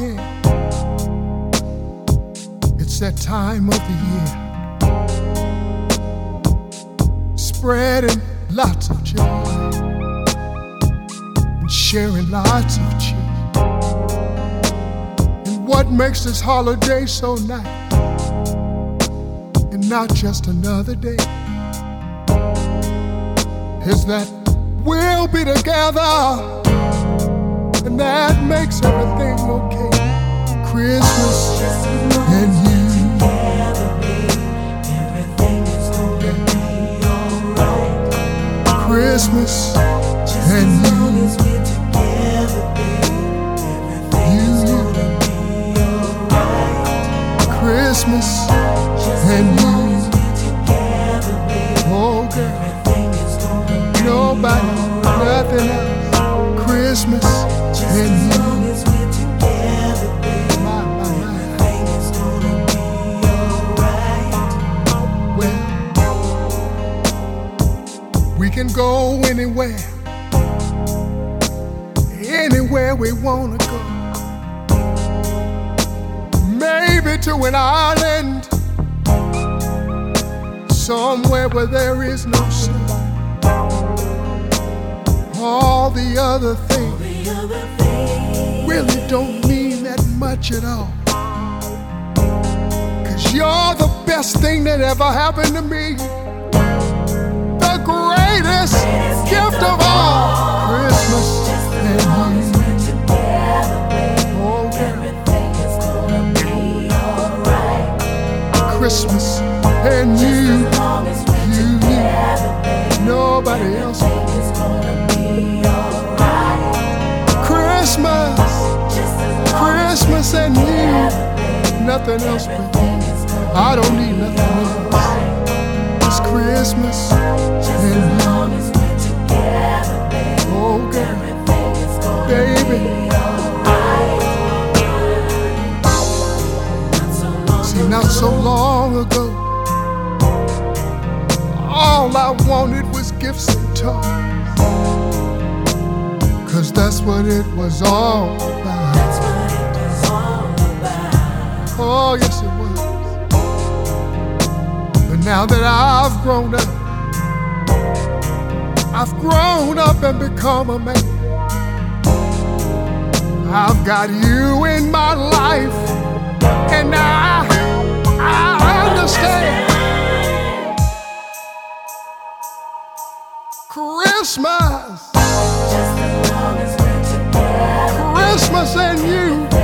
again. It's that time of the year, spreading lots of joy and sharing lots of cheer. And what makes this holiday so nice, and not just another day, is that we'll be together, and that makes everything okay. Christmas and you, everything is gonna be alright. Christmas and As you, long as we're together, babe, everything is gonna be alright. Christmas Just and as long you, as we're together, babe, oh girl, everything is gonna be nobody, nothing else. Christmas Just and as you, long as we're together, babe, my. everything is gonna be alright. Well, we can go anywhere we wanna go. Maybe to an island, somewhere where there is no sun. All the other things really don't mean that much at all. 'Cause you're the best thing that ever happened to me, the greatest gift of all. Christmas and you, oh girl, Christmas and you, nobody else. Christmas and you, nothing else but you. I don't need nothing else. It's Christmas and you, oh girl, baby. See, not so long ago, all I wanted was gifts and toys, 'cause that's what it was all about. Oh, yes it was. But now that I've grown up and become a man, I've got you in my life, and I understand. Christmas, Christmas and you.